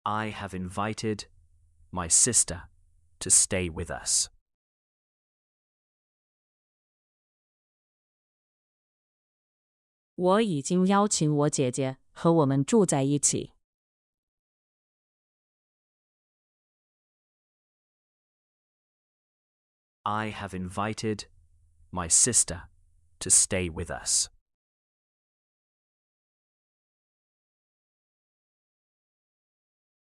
I have invited my sister to stay with us. 我已经邀请我姐姐和我们住在一起。 I have invited my sister to stay with us.